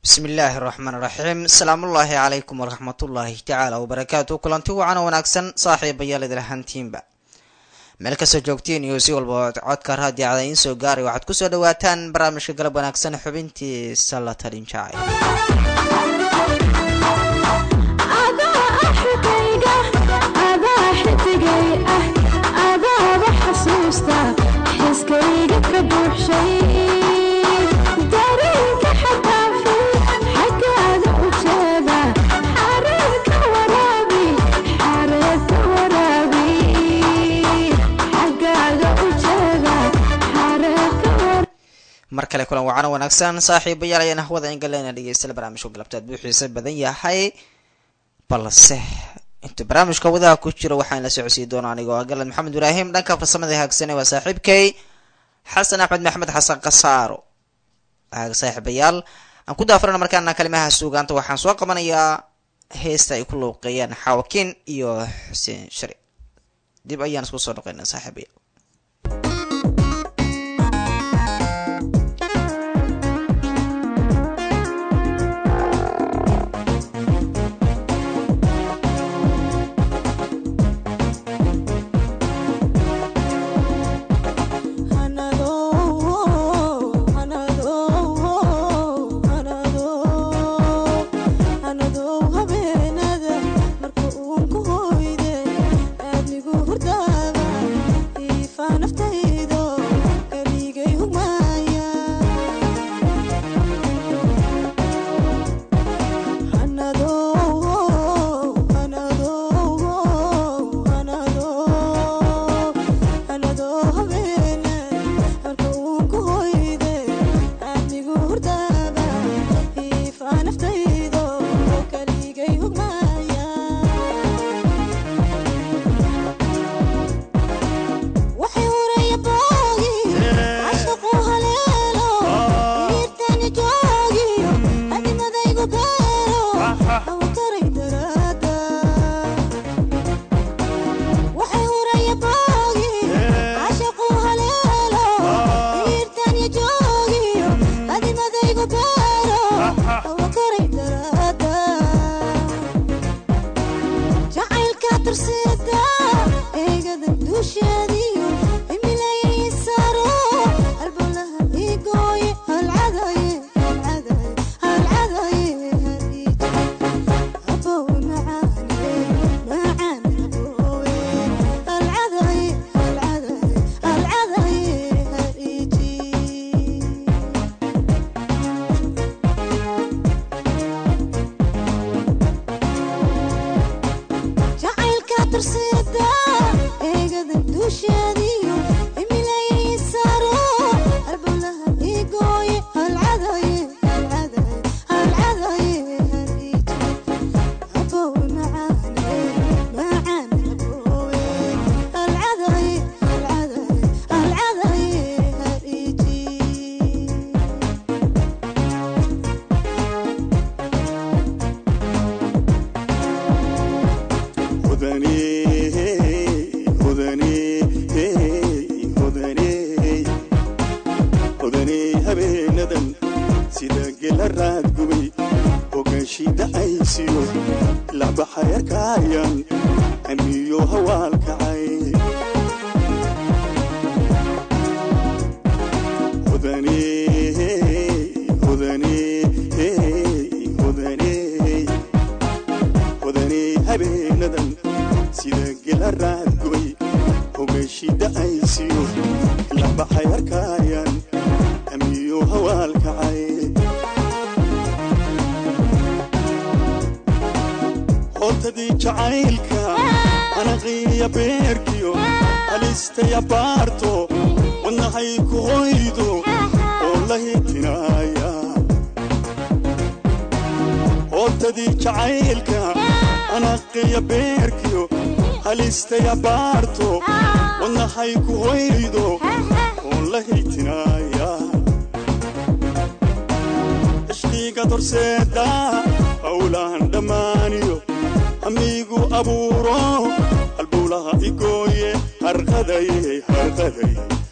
بسم الله الرحمن الرحيم السلام الله عليكم ورحمة الله تعالى وبركاته كلانتي وعنا وناكسن صاحب يالد الهانتينبا ملك سجوكتين يوسي والبوت عدك رادي على إنسو قاري وعد كسو دواتان برامج قلب وناكسن حبنتي سالة ترين شاعي markale kulan wacana wanaagsan saaxiibayaal ayaan hawada ingaleena dhageysta barnaamijka galabtaad buuxiisa badan yahay balse inta barnaamijka wadaha ku jira waxaan la socodsiin doonaa anigoo galad maxamed ibraahim dhanka farsamada haagsane waa saaxiibkay xasan axmed maxamed xasan qasaaro saaxiibayaal aan ku daafarana markaana kalimaha suugaanta waxaan soo qabanayaa heesta ay ku luuqeeyaan xawakin iyo xuseen shari dib ayaan isku soo noqoynaa saaxiibayaal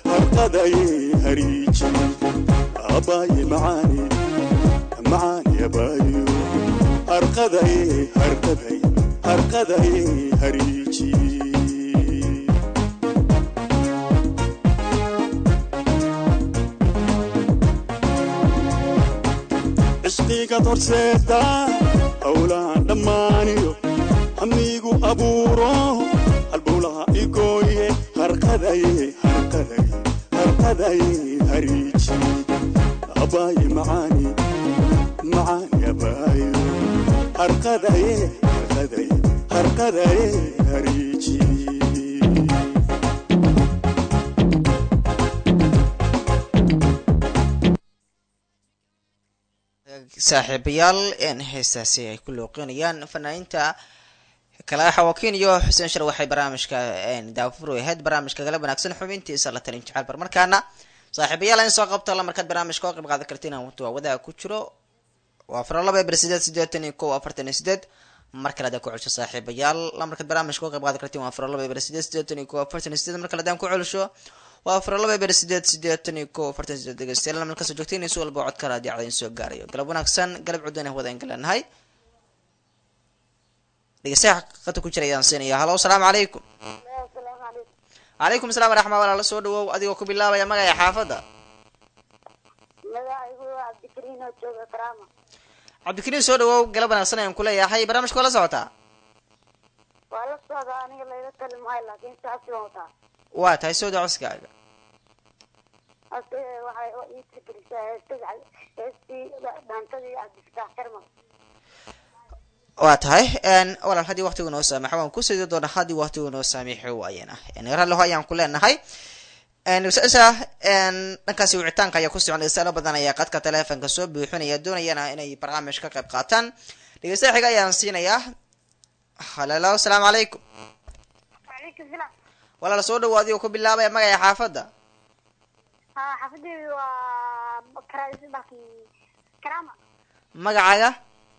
معاني معاني harqaday hariiji ishqiga torseeda hawlaan dhammaaniyo hamigu abuuro halbowlaha igooye harqaday hariiji abaaye macaani abaayo harqaday hariiji saaxiibayaal heestaasi ay ku looqeynayaan fanaaniinta kala xawaakiin iyo xuseen shar waxay barnaamijka daafur ahayd barnaamijka galab wanaagsan xubintiisa la talin jecel barmarkaana saaxiibayaal in soo qabto la markaad barnaamijka oo qayb qaadan kartiin waa wadaha ku jiro waa farlaba bersideed 81 mar kale hadaan ku celsho saaxiibayaal la markaad barnaamijka oo qayb qaadan kartiin waa farlaba bersideed 81 mar kale hadaan ku celsho waa farlaba bersideed 81 dhegeystayaal marka soo joogteen inuu walba cod ka raadiyo soo gaarayo galab wanaagsan galab cudana wada in galanahay dhegeystayaal qata ku jirayaan siinaya halo assalaamu calaykum عليكم السلام ورحمة الله سودو أديو كبيلا ويا مجا يا حافظة. عبد الكريم سودو قلبنا سنة يوم كله يا حي برامج كله صوتا. والله صوتا أنا قلنا يتكلم هاي لكن ساعتي موتا. وات هاي سودو عسكر. أصل وحي يتكلم تزعل يستي بنتظر عبد الفتاح كرمه. واتهاي ان ولا هذه وقت ونو سامح وان كسيدو دون هذه وقت ونو سامح وayana yani raal loo ayaan kuleenahay usaasa dhankaasi wicitaanka ayaa ku soconaysa badan ayaa qadka telefoonka soo buuxinaya doonayana inay barnaamij ka qayb qaataan dhegeystaha xiga ayaan siinayaa halalo assalaamu calaykum وعليكم السلام. wala soo dhawaadiyo ku bilaabay magaca xaafada حفظي وكرايس باقي كرامة. magacaaga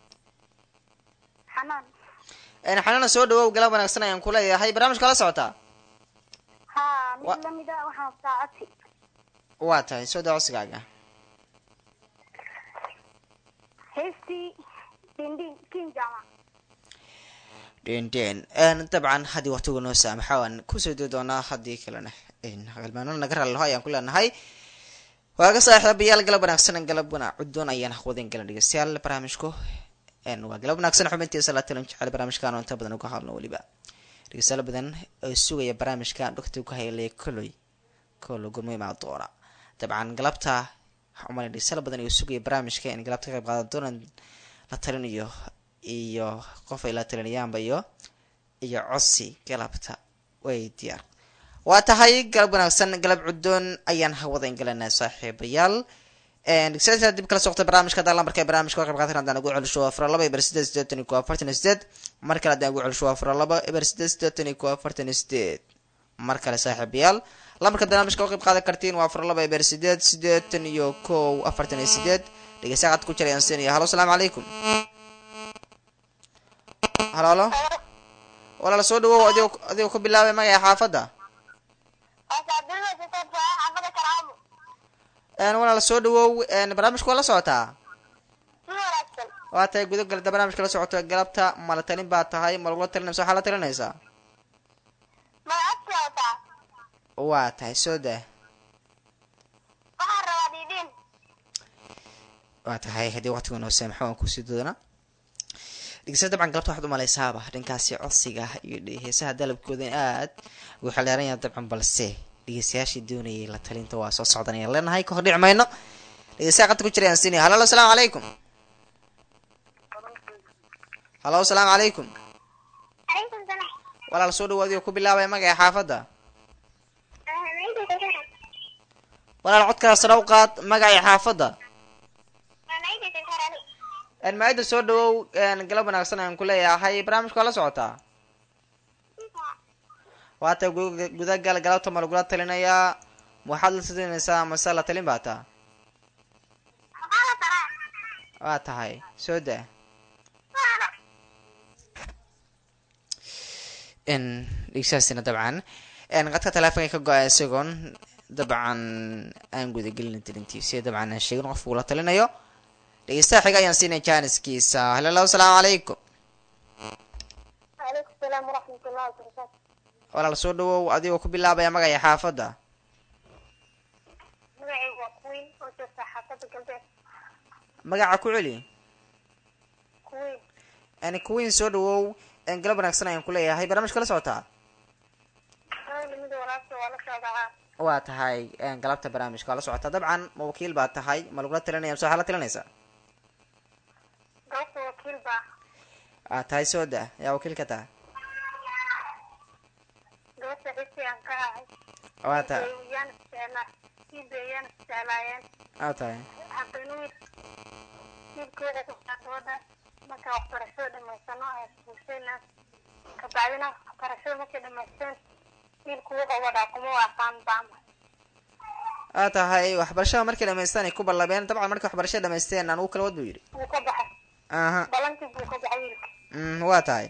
حنان. xanana soo dhawow galab wanaagsan ayaan ku leeyahay barnaamijka la socota مثل ميدا وحنا ساعتي. waa tahay soo dawsigaaga هستي دين كين جامع. دين طبعا هذه وقت ونو سامح وان كسيدو دونا هذه كلنا غالبا نقرا له ayaan ku leenahay waaga saaxiibayaal galab wanaagsan galabna cudun ayaan wadin galan dhigaystayaal barnaamijku waa galab wanaagsan xubintiisa la talin jecel barnaamijkan oo inta badan uga hadlo waliba dhegeystayaal badan oo sugaya barnaamijkan dhaqti ku haylay kolo gurmay ma doona dabcan galabta umana dhegeystayaal badan oo sugaya barnaamijka in galabta qayb qaadan doonaan la talinayo iyo qof ay la talinayaan bayo iyo codsi galabta way diyaar waa tahay galab wanaagsan galab cudun ayaan hawada ingalanaa saaxiibayaal dhegeystayaal dib kala socota barnaamijka daalan markay barnaamijka qayb qaadan hadaan ugu celsho afar 2 bersideed 48 mar kale hadaan ugu celsho afar 2 bersideed 48 mar kale saaxiibayaal lambarka barnaamijka qayb qaadan kartiin waa afar 2 bersideed 48 dhegeystayaal ku jirayaan siinaya halo assalaamu calaykum halo wala soo dhawow adigo ku bilaabay magaca xaafada wala soo dhawow barnaamijku la socotaa waa tahay gudo galda barnaamijka la socoto galabta mala talin baa tahay ma lagu talinayso waxa la talinaysaa waa tahay soo daa waa tahay hadii waqtigu noo saamaxo aan ku sii doona dhigeysta dabcan galabta waxaad u malaysaaba dhankaasi codsiga iyo heesaha dalabkooda aad ugu xaleeran yahay dabcan balse dhegeystayaashii doonayay la talinta waa soo socdanayaan leenahay ka hor dhici mayno dhegeystayaal qadka ku jirayaan siinaya halo assalaamu calaykum halo assalaamu calaykum عليكم السلام. walaal soo dhawaadiyo ku bilaabay magaca xaafada walaal codkaas sare u qaad magaca xaafada maayda soo dhawow galab wanaagsan ayaan ku leeyahay barnaamijka la socotaa waata guda galabta ma lagula talinayaa waxaad la talinaysaa mase la talin baa taa waa tahay soo daa dhegeystayaasina dabcan qadka teleefonka ka go-a isagoon dabcan aan gudagelin talintiisa dabcan aan sheegin qofku la talinayo dhegeystaha xiga ayaan siinay jaaniskiisa. Hello, asalaamu calaykum. Waalaikum salaam waraxmatullahi wabarakaatu. walaal soo dhawow adigoo ku bilaabaya magaca xaafadda. Magacaygu waa Queen oo joogta xaafadda galbeed. magaca ku celi. Queen. kuwiin soo dhawow galab wanaagsan ayaan ku leeyahay. barnaamijka la socotaa. Lamida walaasha waa la socdaa. waa tahay galabta barnaamijka waa la socotaa dabcan. ma wakiil baa tahay ma lagula talinaya mise waxaa la talinaysaa. Goobta wakiil baa. tahay soo daa yaa wakiil ka tahay. Goobta xisi aan ka ahay. waa tahay Yaan isticmaalayeen. waa tahay Cabdinuur. Wiilkooda ku saacadooda marka waxbarashada dhamaysano ayaa bulshada ka bacdina waxbarashada markay dhamaysteen wiilku wuxuu wadaa kuma waaqaan baama. waa tahay waxbarashada markay dhamaystaan ay ku ballabeen dabcan markay waxbarashada dhamaysteen aan ugu kala wad buu yidhi. Wuu ka baxay. aha Balantii buu ka baxay wiilka. waa tahay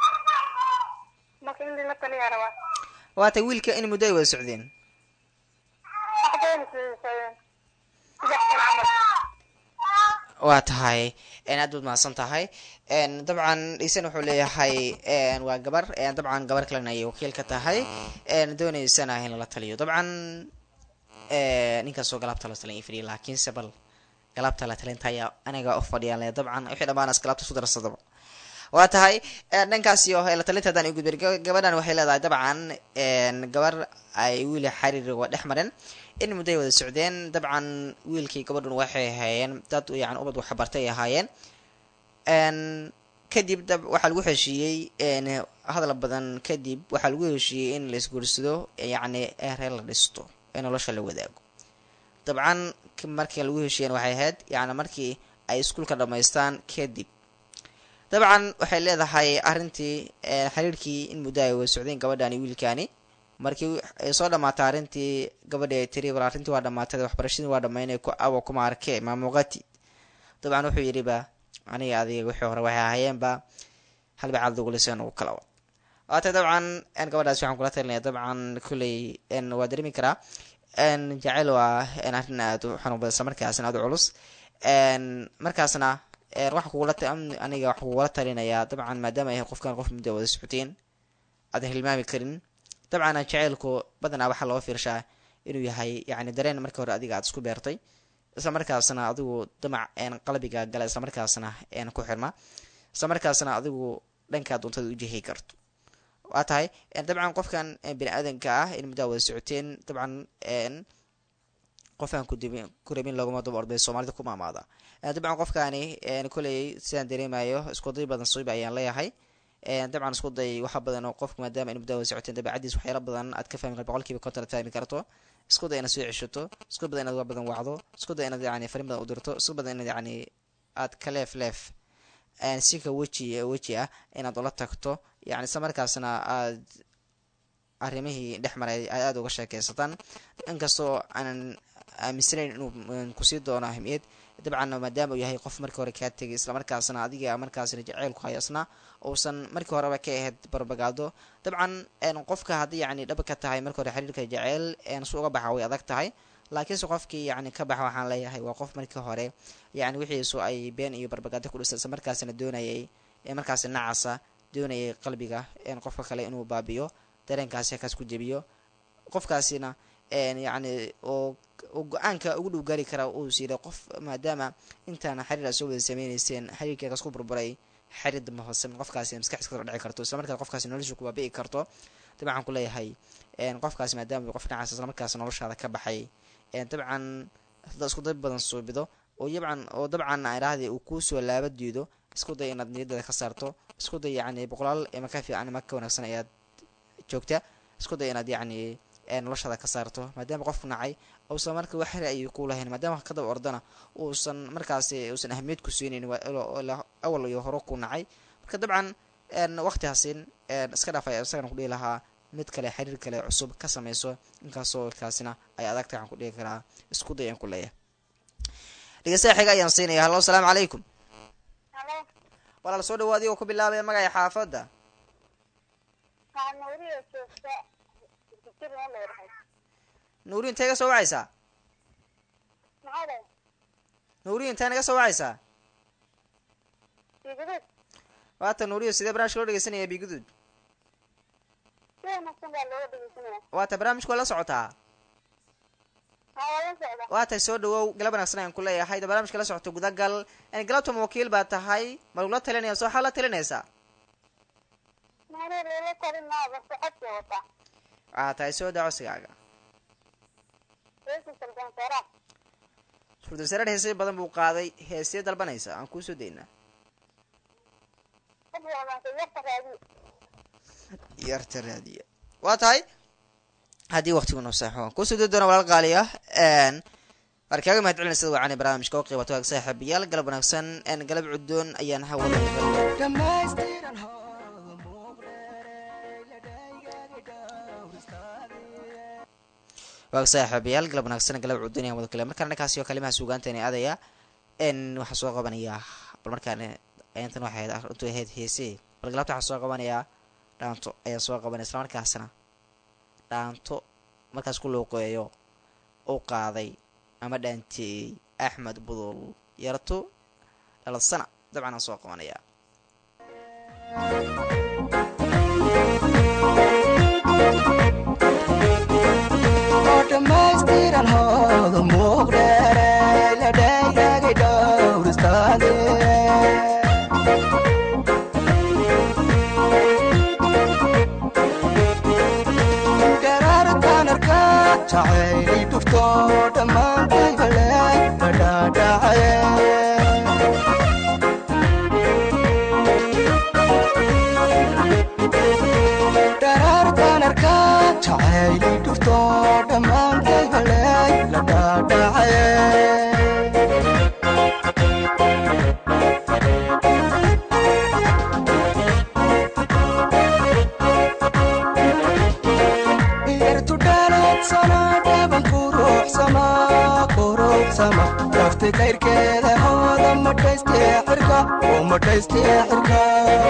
Marka in la taliyaa rabaa. waa tahay wiilka in muddo ay wada socdeen. Waxbay isleeyihiin. Saddex sano camal. waa tahay aad baad mahadsan tahay. dabcan dhiisan wuxuu leeyahay waa gabar dabcan gabar kalena ayay wakiil ka tahay dooneysana in lala taliyo dabcan ninkaasoo galabta la talin fadhiya laakiinse bal galabta la talinta ayaa aniga u fadhiyaan le dabcan wixii dhammaanaas galabta isku darsadaba. waa tahay dhankaasi oo la talinta haddaan igudbir gabadhan waxay leedahay dabcan gabar ay wiili xariir waa dhex mareen in muddo ay wada socdeen dabcan wiilkii gabadhun waxay ahaayeen dad yani ubad waxbartay ay ahaayeen kadib waxaa lagu heshiiyey hadal badan kadib waxaa lagu heshiiyey in la isguursado yacni reer la dhisto ee nolosha la wadaago. dabcan markii lagu heshiiyeen waxay ahayd yani markii ay iskuulka dhamaystaan kadib dabcan waxay leedahay arrintii xiriirkii in muddo ay wada socdeen gabadhani wiilkaani markii ay soo dhamaatay arrintii gabadhi ay tiri wal arrintii waa dhamaatay waxbarashadii waa dhamaynay ku awo kuma arkee maamuuqati dabcan wuxuu yidhi ba aniga adiga wixii hore waxay ahaayeenba halba cadduguliseen ugu kala wad. waatay dabcan gabadhaas waxaan kula talinaya dabcan kulley waa dareemi karaa jaceyl waa arrin aad u xanuun badan isla markaasna aad u culus markaasna waxa kugula aniga waxa kugula talinayaa dabcan maadaama ay qofkan qof muddo wada socoteen aadan hilmaami karin dabcan jaceylku badanaa waxaa loo fiirshaa inuu yahay yani dareen markii hore adiga aad isku beertay isla markaasna adigu damac qalbiga gala isla markaasna ku xirma isla markaasna adigu dhankaa doontada ujihi karto. waa tahay dabcan qofkan bini aadanka ah in muddaa wada socoteen dabcan qofaan ku rabin looguma daba orday soomaalida ku maamaada dabcan qofkaani koley sidaan dareemayo iskuday badan soyba ayaan leeyahay dabcan isku day waxa badan oo qofka maadaama in muddaa wada socoteen dabeecadiis waxyaala badan aad ka fahmi karto boqolkiiba konton aad fahmi karto isku day inaad soo ceshato isku badan inaad wax badan wacdo isku day inaad yani fariin badan u dirto isku badan inaad yani aad ka leef si ka weji ah inaad ula tagto yani isla markaasna aad arrimihii dhex maray aada uga sheekeysataan inkastoo aanan aaminsanayn inuu kusii doono ahmiyad dabcan maadaama uu yahay qof markii hore kaa tegay isla markaasna adiga markaasna jaceylku hayasna uusan markii horeba ka ahayd barbagaado dabcan qofka haddii yani dhaba ka tahay markii hore xiriirka jaceyl su uga baxa way adag tahay laakiinse qofkii yani ka baxa waxaan leeyahay waa qof markii hore yani wixiisu ay been iyo barbagaado ku dhistay isla markaasna doonayay markaasi nacasa doonayay qalbiga qofka kale inuu baabiyo dareenkaasi halkaas ku jebiyo qofkaasina yani oo go-aanka ugu dhow gaari karaa uu siiray qof maadaama intaana xiriir soo wada sameyneyseen xiriirkeekas ku burburay xiriir damba hoose qofkaasi maskaxdiis kasoo dhici karto isla markaas qofkaasi nolosha ku baabi'i karto dabcan ku leeyahay qofkaasi maadaama qof dhinacaas isla markaas noloshaada ka baxay dabcan haddaad isku day badan suubido oo dabcan irahdii uu kuusoo laaba diido isku day inaad niyadada ka saarto isku day yani boqolaal ma ka fiican ma ka wanaagsan ayaad joogta isku day inaad yani noloshaada ka saarto maadaama qofku nacay uusan marka wax xiri ayuu ku lahayn maadaama kadaba ordana uusan markaasi uusan ahmiyad ku siinayn awal iyo hore ku nacay marka dabcan waqtihaasiin iska dhaafay isagana kudhihi lahaa mid kale xiriir kale cusub ka sameyso inkaasoo kaasina ay adagta waxaan ku dhihi karaa isku day aan ku leeyahay dhegeystaha xiga ayaan siinaya hallo asalaamu calaykum walaal soo dhawaadi oo ku bilaabaya magaca xaafadda nuuriin intee ga soo wacaysaa nuuriin intee naga soo wacaysaa Bigudud. waata nuuriyo sidee barnaamijka loo dhegeysanaya biguduud Si wanaagsan baa looga dhegeysanaya. waata barnaamijka waa la socotaa Waa la socda. waata soo dhawow galab wanaagsan ayaan ku leeyahay da barnaamijka la socoto gudagal galabtama wakiil baa tahay ma lagula talinaya soo xaa la talinaysaa Maana loola talinaaba socodka wata. tahay soo daa cosigaaga Weesku salban sara. furdasarad heesay badan buu qaaday heesee dalbanaysa aan kuu soo daynaa Hadda waa yarta raadi. yarta raadiya waa tahay haddii waqtigu noo saaxo waan kusoo dii doona walaal qaali ah waan kaaga mahad celinay sida wacan barnaamijka oo qeybato waag saaxiibayaal galab wanaagsan galab cudoon ayaan hawada waag saaxiibayaal galab wanaagsan galab cudoon ayaan wada kale markaan dhankaasi oo kalimaha suugaanteeni aadaya waxaa soo qabanayaa bal markaan intan waxay runtu ahayd heesee bal galabta waxaa soo qabanayaa dhaanto ayaa soo qabanaya isla markaasna dhaanto markaas ku looqeeyo u qaaday ama dhaanteeyey axmed budul yarto dhalasana dabcan aan soo qabanayaa dhamaystiran hooda muuqdheere la dhaygagay dhowristaade jacayli dhufto dhammaantaybale la dhaadhacaye dharaartaan arkaa jacayli dhufto dhammaantaybale la dhaadhacaye rafti kayrkeeda hooda madhaystee xirka oo madhaystee xirka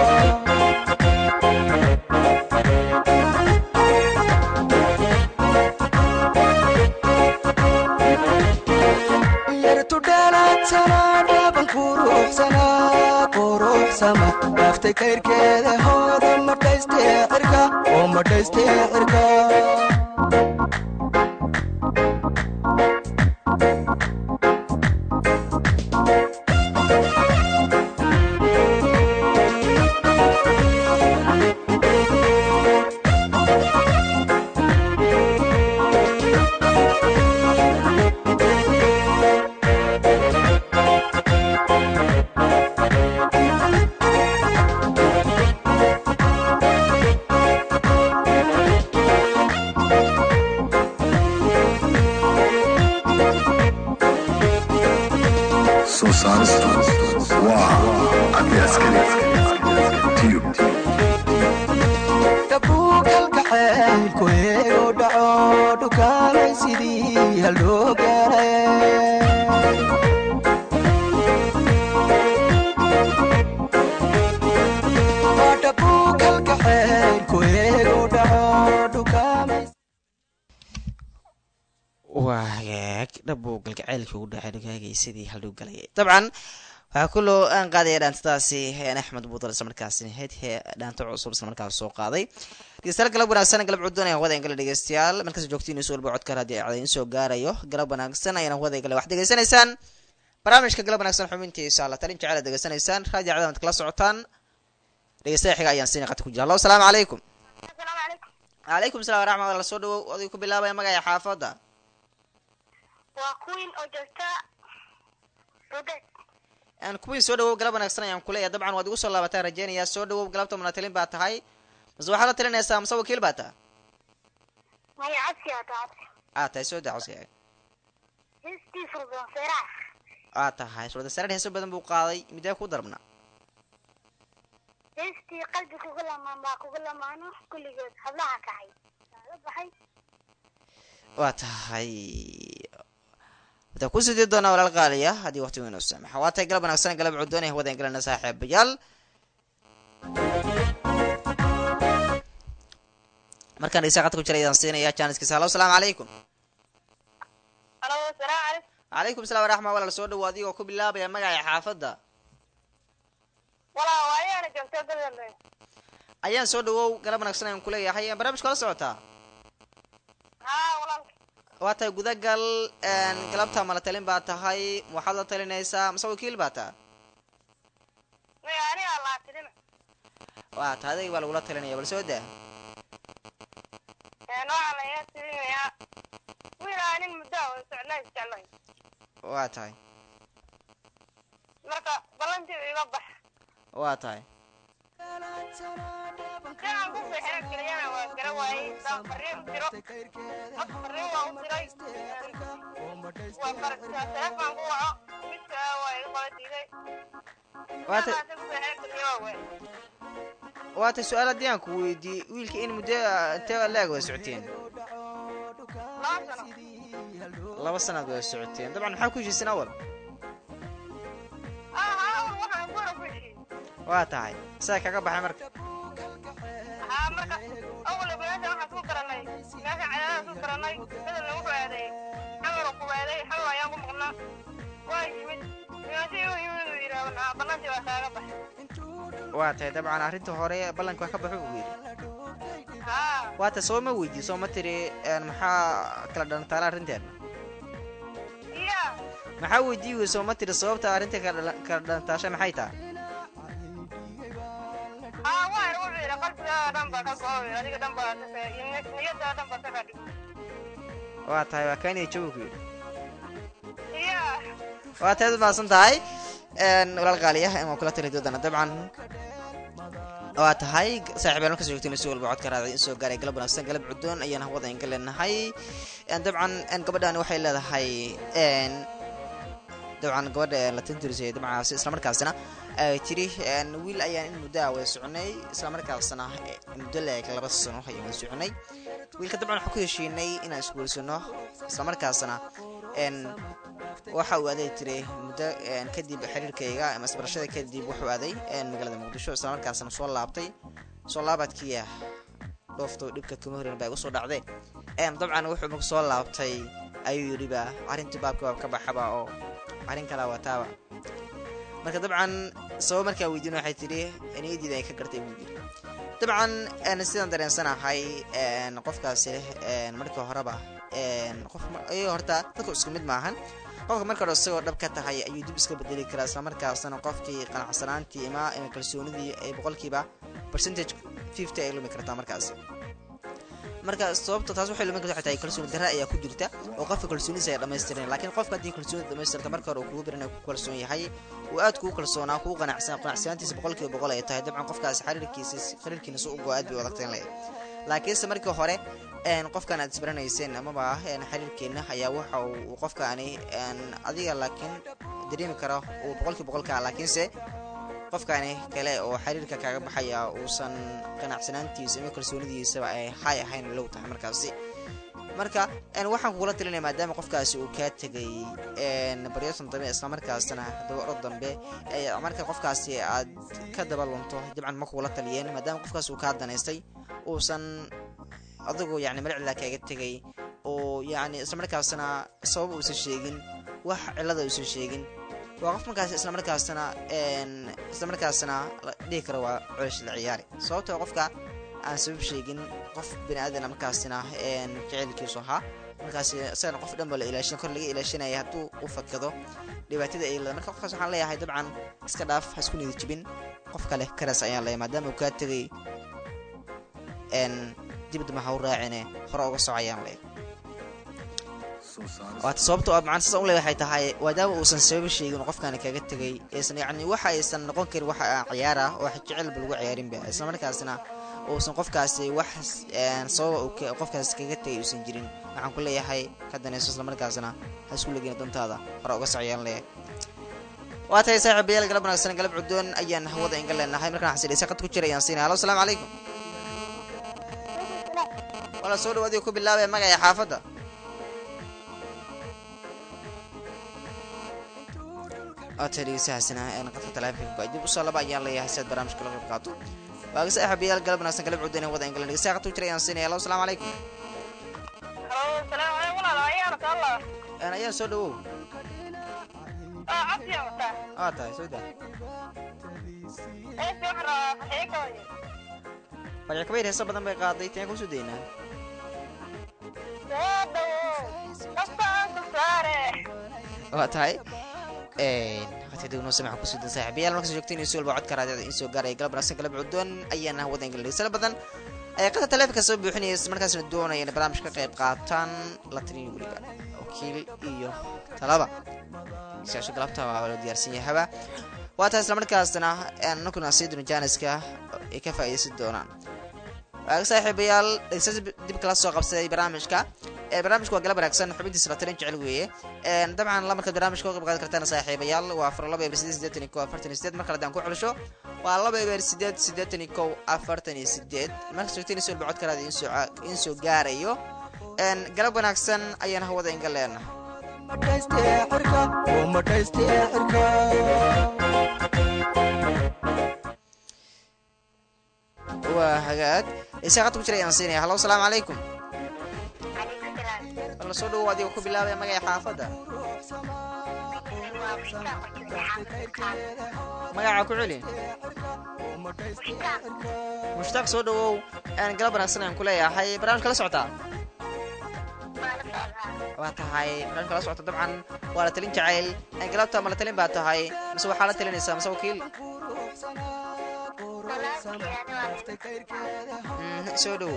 yartu dheelaadsanaa dhaban quruxsama rafti kayrkeeda hooda madhaystee xirka oo madhaystee xirka dabcan waxaa kuloo aan qaadaya dhaantadaasi axmed budal isla markaasi ahayd dhaanto cusub isla markaas soo qaaday dhegeystayaal galab wanaagsan galab cudoon ayaan wada ingala dhegeystayaal markaas joogtiin isu walba codka raadiyo acda in soo gaarayo galab wanaagsan ayaan wada ingala wax degeysanaysaan barnaamijka galab wanaagsan xubintiisa la talin jecel degeysanaysaan raadiyo acda mad kala socotaan dhegeystayaal xiga ayaan siin qad ku jira allo salaamu calaykum Assalaamu calaykum. calaykum salaam waraxmat allah soo dhawow adigu ku bilaabaya magaca xaafadda Waa Queen oo joogta Rudet. kuwii soo dhawow galab wanaagsan ayaan kuleeyahay dabcan waad igu soo laabataan rajeynayaa soo dhawow galabta munatalin baa tahay mase waxaad la talinaysaa mase wakiil baa taha Maya codsi aa tahay. tahay soo daa codsiga Heestii furdan seeraas. tahay suurada sarar heeso badan buu qaaday midee ku darbna Heestii qalbi kugu lamaan baa kugu lamaano kulligood hablaha kacay. La baxay. waa tahay wataa ku sidii doonaa walaal qaaliya haddii waqtigu inoo saamaxa waa tahay galab wanaagsan galab cudoon ee hawada galana saaxiibayaal markaan dhegeysa qadka ku jira ayaan siinaya jaaniskiisa hallo asalaamu calaykum Halo, assalaamu calaykum. calaykum salaam waraxma walaal soo dhawo adigoo ku bilaabaya magaca xaafadda walaa waayaana joogto dadale ayaan soo dhawow galab wanaagsan ayaan kuleeyahay barnaamijka la socotaa haa walaalka waa tahay gudagal galabta mala talin baa tahay waxaad la talinaysaa mase wakiil baa taa maya aniga laatilina waa tahay adayg baa lagula talinaya bal soo daa nooca laga tirinayaa wiil aanin muddo oo socnaa isjeclay waa tahay marka balantii iga bax waa tahay inaan ku sixiro keliyana waa gara waayey saa fariin jiro ad fariin waa u diray waa baragtaa telefoon ku waco midka waa iga qala diiday waa tahay ku sixiro keliya waa waay waa tahay su-aal haddii aan ku weydiiyey wiilka in muddo intee laag wada socoteen 2 sano 2 sanaad wada socoteen dabcan maxaa ku heshiisan awal waxaan gura ku heshiiyey waa tahay saa kaga baxay marka marka awal meesha waxaan ku garanay meesha cadaadaan ku garanay bedel lagu aaday xamar ku aaday xamar ayaan ku maqnaa waa yimid meeshii uu yimid uu yidhaahdaa banaantii waa kaaga baxay waa tahay dabcan arrinta hore ballanka waa ka baxo uu yidhi waa tahay soo ma weydiin soo ma tiri maxaa kala dhantaala arrinteen iya maxaa weydiin wey soo ma tiri sababta arrinta kala dhantaasha maxay tahay waa wuxuu yidhi qalbigaada dhan baa ka goobay adiga dhan baa niyadaada dhan baa ka dhig waa tahay waa kaaniya jawi ku yidhi iya waa tahay ad mahadsan tahay walaal qaaliya waan kula tali doodana dabcan waa tahay saaxiibayaal marka soo joogteen si walba codka raacay in soo gaaray galab wanaagsan galab cudoon ayaan hawada in galeenahay dabcan gabadhaani waxay leedahay dabcan gabadha la tintirisay dabcaasi isla markaasina ay tiri wiil ayaan in muddo wada soconay isla markaasina muddo leeg 2 sano ayaan wada soconay wiilka dabcan waxaan ku heshiinay inaan isguursano isla markaasina waxa uu aaday tiray muddo kadib xiriirkayga ama isbarashada kadib wuxuu aaday magaalada muqdisho isla markaasina soo laabadkii dhoofto dhibka kuma horeyn baa igu soo dhacday dabcan wuxuu marka soo laabtay ayuu yidhi ba arrintii baabka waa ka baxaba oo arrin kala wataaba marka dabcan sabab markaa weydiin waxay tidhi niyadiida ay ka gartay buu yidhi dabcan sidaan dareensanahay qofkaasi markii horeba qof horta dadku isku mid maahan qofka marka hore isagoo dhab ka tahay ayuu dib iska bedeli karaa isla markaasna qofkii qanacsanaantii ima kalsoonidii ay boqolkiiba percentage 50 ay lumi kartaa markaasi marka sababta taas waxay lumin kartaa tahay kalsooni darra ayaa ku jirta oo qofka kalsoonidiisa ay dhameystiran laakiin qofka haddii kalsoonida dhammeystirta marka hore uu kugu biran ku kalsoon yahay uu aad kugu kalsoonaa kugu qanacsanaantiisa boqolkiiba boqol ay tahay dabcan qofkaasi xiriirkiisa u go aad bay adagteen leh laakiinse markii hore qofkan aad isbaranayseen amaba xiriirkeena ayaa waxa uu qofkaani adiga laakiin dareemi karo uu boqolkiiba boqolka laakiinse qofkaani kale oo xiriirka kaaga baxaya uusan qanacsanaantiisa ama kalsoonidiisaba ay hay ahayn low tahay markaasi marka waxaan kugula talinaya maadaama qofkaasi uu kaa tegay baryasan dambe isla markaasna dabaro dambe marka qofkaasi aad ka daba lunto dabcan ma kugula taliyeen maadaama qofkaasi uu kaa danaystay uusan adigu yani marcila kaaga tegay oo yani isla markaasna sabab uusan sheegin wax cilada uusan sheegin waa qof markaas isla markaasna la dhihi karo waa culash la ciyaari sababtoo qofka aan sabab sheegin qof bini aadan markaasna jaceylkiisu ahaa markaas isagana qof dhan ba la ilaashin kor laga ilaashanaya hadduu u fakado dhibaatada ay leedahay marka qofkaas waxaan leeyahay dabcan iska dhaaf ha isku niyad jibin qof kale karas ayaan leeyahay maadaama uu kaa tegay dibadda ha u raacine hore uga socayaan leeyahay waata sababtoo ah macaan saas u leeyahay tahay maadaama uusan sabab sheegin qofkaani kaga tegay aysan yacni waxa aysan noqon karin waxa ciyaar ah oo jecel ba lagu ciyaarin ba isla markaasna uusan qofkaasi wax sababa uu qofkaasi kaga tegay uusan jirin waxaan ku leeyahay ka danayso isla markaasna ha isku leegin dantaada hore uga socayaan leeyahay waa tahay saaxiibayaal galab wanaagsan galab cudoon ayaan hawada inga leenahay markaan xasilaysa qad ku jira ayaan siinay halo asalaamu calaykum wala soo dhawaadiyo ku bilaabay magaca xaafadda أتريساسنا قطعة تلافين قاعد بوصل لبا يلا يا حساد برامج كل قطعة واقص حبيال قلب ناس قلب عدنا وضع إنجلند ساعة توتري أنسيني يلا السلام عليكم. السلام عليكم والله عيانك الله. أنا يا سودو. عافية وتا. تاي سودا. farci kabayr heesa badan bay qaaday teen kusoo daynaa waa tahay qatidowno samax kusoo dan saaxiibayaal markaas joogteen inuu walba codka raadiyada in soo gaaray galab wanaagsan galab cudoon ayaana hawada ingiliisada badan ay qada taleefanka soo buuxinaysa markaasna doonaya in barnaamij ka qayb qaataan la tiriyo weliba wakiil iyo talaba siyaasho galabta waa loo diyaarsan yahaba waa tahay isla markaasna annaguna sidoo jaaniska ay ka faa'iideysan doonaan saaxiibayaal dhegeystayaasha dib kala soo qabsaday barnaamijka barnaamijku waa galab wanaagsan xubintiisa la talin jecel weeye dabcan la marka barnaamijka uga qayb qaadan kartaan saaxiibayaal waa 2 marka la ku xulasho waa 2 marka joogteen soo bacod karaad in soo gaarayo galab wanaagsan ayaan hawada inga leenahay وهجات إيش قطع شري أنسيني هلا السلام عليكم. الله صدق وادي وكوب الله ما جاي حافظة. ما جاي عكولي. مشتاق صدق أنا قلبنا سنة كلها يا حي برامج كلا سعطة. واتهاي برامج كلا سعطة طبعا ولا تلين جعيل أنا قلبتها ما تلين بعدها مسوي حالة تلين إنسان مسوي كيل. سودو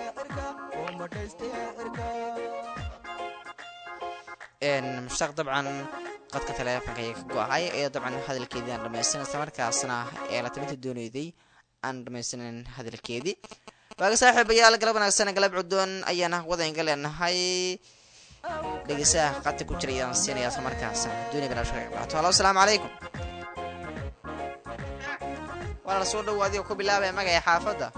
مشتاق طبعا قد كتلافن كي كقاعي أي طبعا هذا الكيدي أنا لما يستنى استمر كأصنع إلى تمت الدنيا دي أنا لما يستنى هذا الكيدي باقي صاحب يا قلبنا السنة قلب عدون أينا وضعين قال إن هاي لقيساه قد تكون شريان السنة يا سمر كأصنع دوني بلا شيء الله السلام عليكم. وأنا صور وادي وكوب الله يا مجا يا حافظة.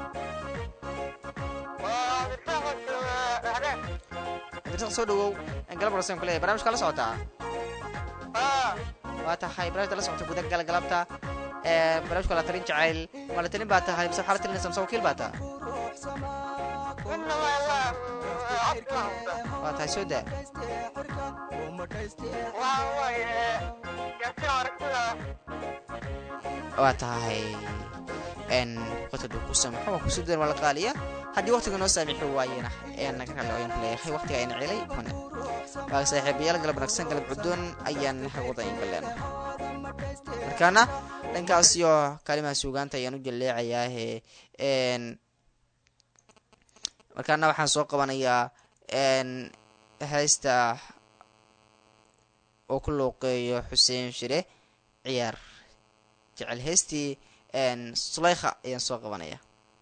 أنت صور انقلب رسم كله برامج كلا صوتها. واتحاي برامج كلا صوتها بدك قلبتها برامج كلا ترين جعل ولا ترين باتها هاي بس حالة ترين سمسوا كيل باتها. واتحاي سودة. واتهاي ان قتلوا قسم حوا كسودن ولا قاليه هدي وقت كنا سامح واينا ان كلا وين كلي وقت ان علي كنا باقي صاحب يلا قلب نكسن قلب عدون ايان وضعين بلان markaana dhankaas iyo kalimaha suugaanta ayaan u jaleecayaa markaana waxaan soo qabanayaa haysta oo ku looqeeyo Xuseen Shire ciyaar jecel heestii Sulaykha ayaan soo qabanaya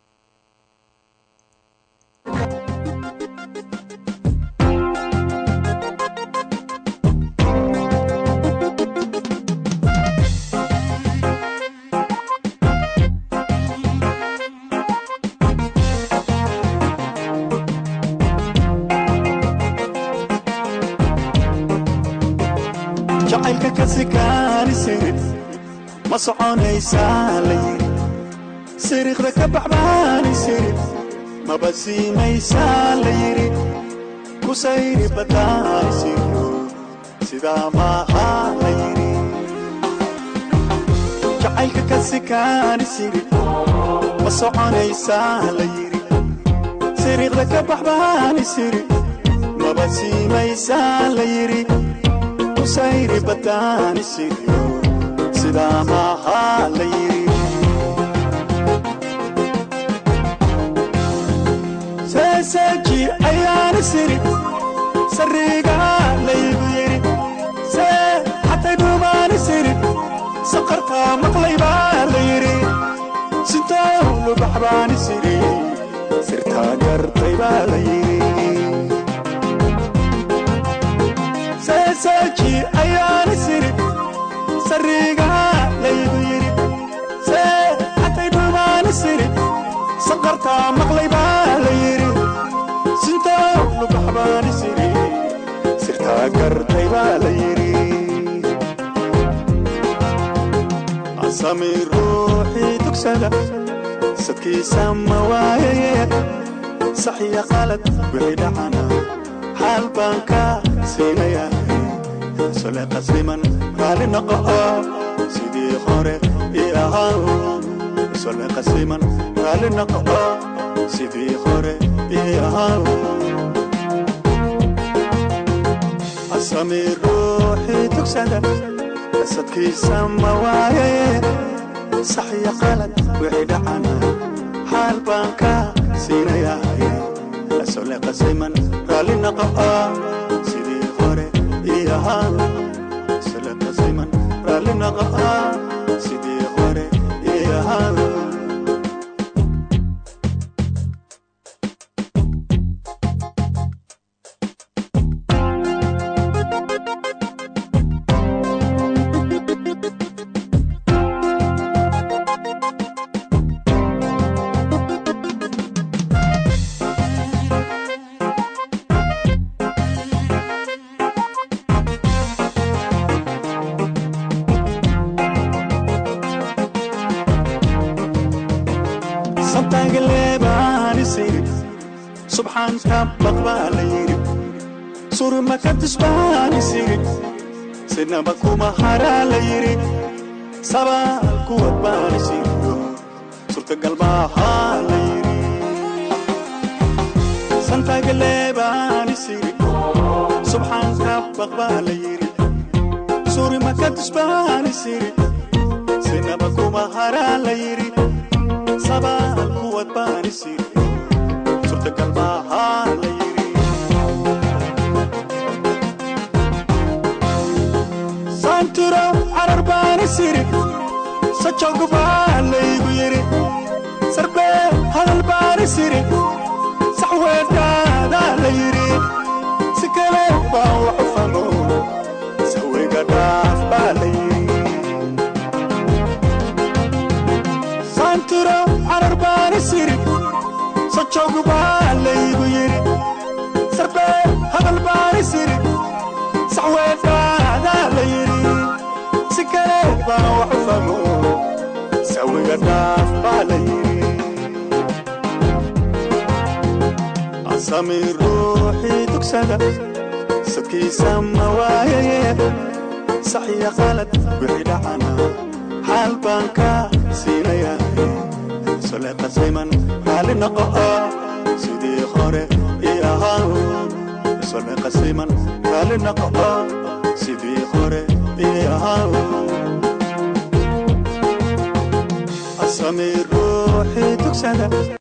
jacaylka ka sikaanisid ma soconaysaa layiri siriiqda ka baxbaanisid maba siimaysaa layiri ku sayri badaanisido sidaa maaha layiri jacaylka ka sikaanisid ma soconaysaa layiri siriiqda ka baxbaanisid maba siimaysaa layiri sayri badani siyo sida maaha la yiri sasaji ayaan siri sariga la yiri sa hatta dumaan siri saqarta maqlayba la yiri sinta lu baxbaan siri sirta gartayba la yiri saji ayaan siri sariga laygu yiri se hatay dhumaan siri saqarta maqlay baa la yiri sinta lu baxbaan siri sirta gartay baa la yiri asami ruuxi dugsada sadkiisa ma waaye saxiya qalad wixii dhacana حال بانكا سينيا سولي قسلمان قالي نقو سيدي sidii hore ii ahaa isole qasiman raalli noqo sidii hore ii ahaa asami ruuxii tugsada qasadkiisa ma waaye sax iyo qalad wixii dhacana xaal baan ka siinayahay isole qasiman raalli noqo sidii hore ii ahaa isole qasiman raalli noqo sidii hore ii ahaa سبحان ربك باليري سور ما كتسباني سيري سيدنا بكوما حرا ليري سبا القوة بالي سيري سورة قلبها حاليري سنتا قلباني سيري سبحان ربك باليري سور ما كتسباني سيري سيدنا بكوما حرا ليري سبا القوة بالي سيري قلبها ليري سانترا عربان سيري سچوق بالي غيري سربي هالبان سيري سحوي دادا ليري سكلي باو حفلو سوي قداف باليري سانترا عربان سيري سچوق بالي غيري سربي هالبان سيري سحوي دادا ليري سكلي باو حفلو سوي قداف باليري عصامي روحي تكسد صدقي سما وايا صحيح غلط بعيد عنا حال بانكا سينيا سلام زيمن حال نقا سيدي خوري إياها سلام زيمن حال نقا سيدي خوري إياها عصامي روحي تكسد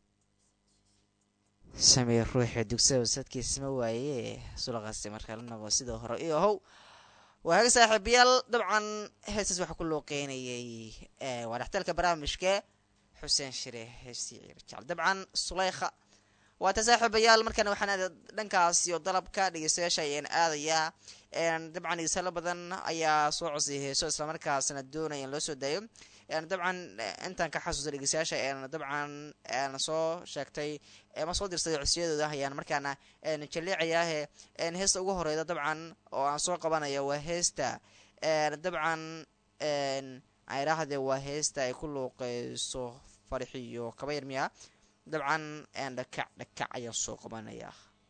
سمير روحي دكسة وسدك اسمه وايه سلقة مركل نقو سيده هرئي هو وهذا صاحب يال طبعا هسه وح كله قيني ورحتلك برامج كه حسين شريه هسي رجال طبعا صليخة وتساحب يال مركنا وحنا دنكاس يضرب كادي شيئين آذية طبعا يسال بدن أيا صوعزي سو إسلام مركز ندون ينلسو دايم يعني طبعا انت كحسوس الجساشة يعني طبعا انا صو شاكتي ما صو درسي عسيدو ده يعني مركانا نجليعياه ان هيستا ugu horeyda طبعا oo aan soo qabanayo waa heesta طبعا ay raahde waa heesta ay ku luuqeyso farixiyo kabayr miya طبعا aan dhakac ayaan soo qabanaya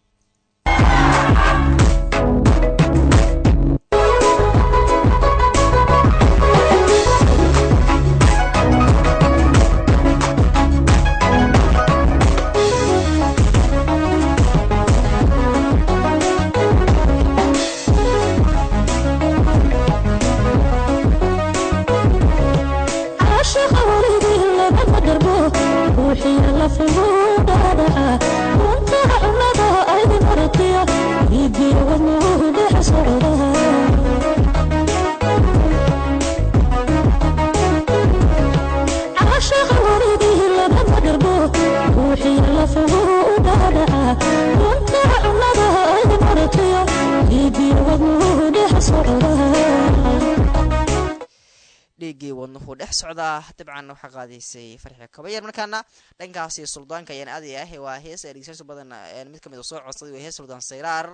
dhigii wadnuhu dhex socda dabcan waxa qaadaysay farxi kabayar markaana dhankaasi suldaanka ayaan aad yahay waa hees ay dhigayso badan mid kamid ah soo codsaday waa hees suldaan sayraar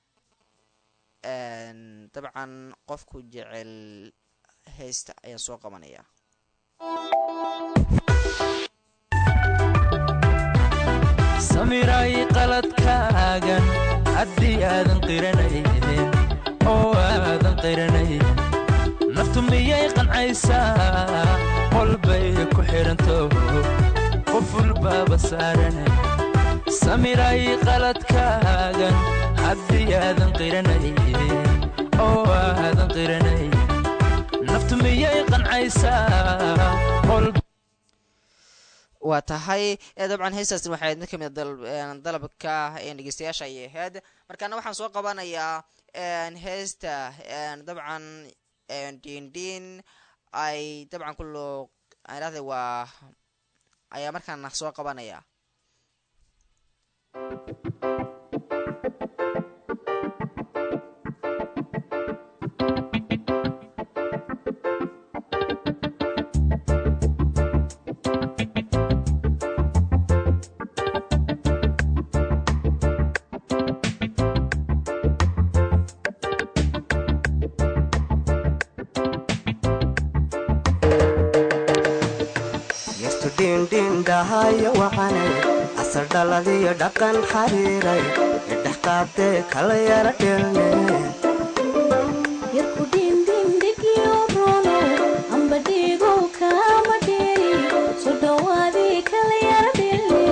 dabcan qofku jecel heesta ayaan soo qabanaya samiray qaladkaagan haddii aadan qiranaynin oo aadan qiranaynin naftu miyay qanca qancaysaa qolbay ku xiranto qof walbaaba saarane samiray qaladkaagan haddii aadan qiranay oo aadan qiranay naftu miyay qancaysaa waa tahay dabcan heestaasna waxay mid ka mid dalabka dhegeystayaasha ayay ahayd markaana waxaan soo qabanayaa heesta dabcan diindhiin ay dabcan kuloo idhahday waa ayaa markaana soo qabanaya dhindhahayo wacane asal dhaladiyo dhaqan xariiray idhex qaadee kala yara dhelne yarku dhindhindhigiyo rono amba dhiigow kaama dheeri soo dhawaadii kala yara dhelne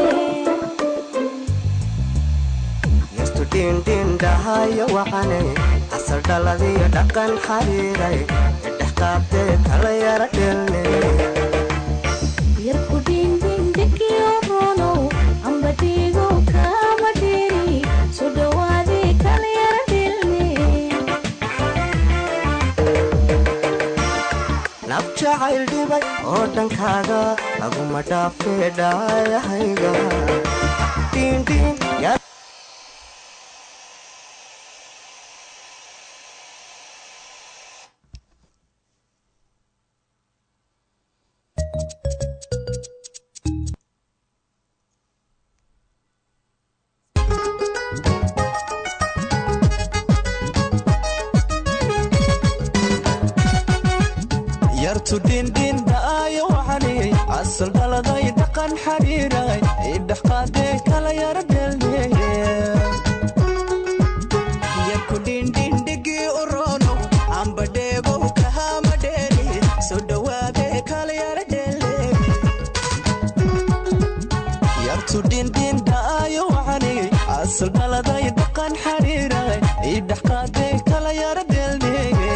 yartu dhindhindhahayo wacane asal dhaladiyo dhaqan xariiray idhex qaadee kala yara dhelne yarku dhindhindhigiyo rono amba dhiigow kaama dheeri soo dhawaadii kala yara dhelne naf jacayl dhibay oo dhankaaga laguma dhaafee dhaayahayga dhiindhiin yartu dhindhindhaayo waxani asal dhaladay dhaqan xariiray idhex qaadee kala yara dhelne yarku dhindhindhigii u roono amba dheegow kahama dheeri soo dhawaadee kala yara dhelne yartu dhindhindhaayo waxani asal dhaladay dhaqan xariiray idhex qaadee kala yara dhelne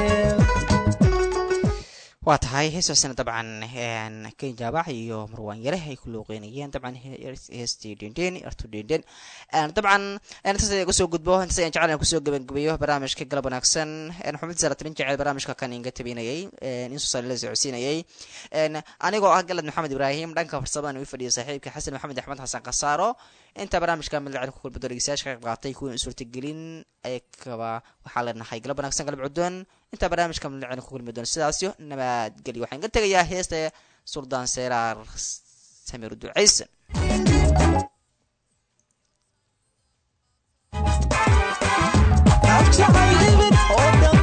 waa tahay heestaasina dabcan ken jaabac iyo marwaan yare ay ku looqeynayeen dabcan heestii dhindhin artu dhindhin dabcan intaas ayaan kusoo gudbo intaas ayaan jecel kusoo gabagabeeyo barnaamijka galab wanaagsan xubinta salatin jecel barnaamijka kan inga tabinayay insoo saalila socodsiinayay anigoo ah galad maxamed ibraahim dhanka farsamada u fadhiyo saaxiibka xasan maxamed axmed xasan qasaaro inta barnaamijka madlacin ku kulbado dhegeystayaasha ka qayb qaatay kuwa suurtagelin ayakaba waxaa leenahay galab wanaagsan galab cuddoon inta barnaamijka madlacin ku kulmi doon sidaasyo nabadgelyo waxaan ka tegayaa heesta suldaan seeraar samiir ducaysan jacayl dhibid oo dhan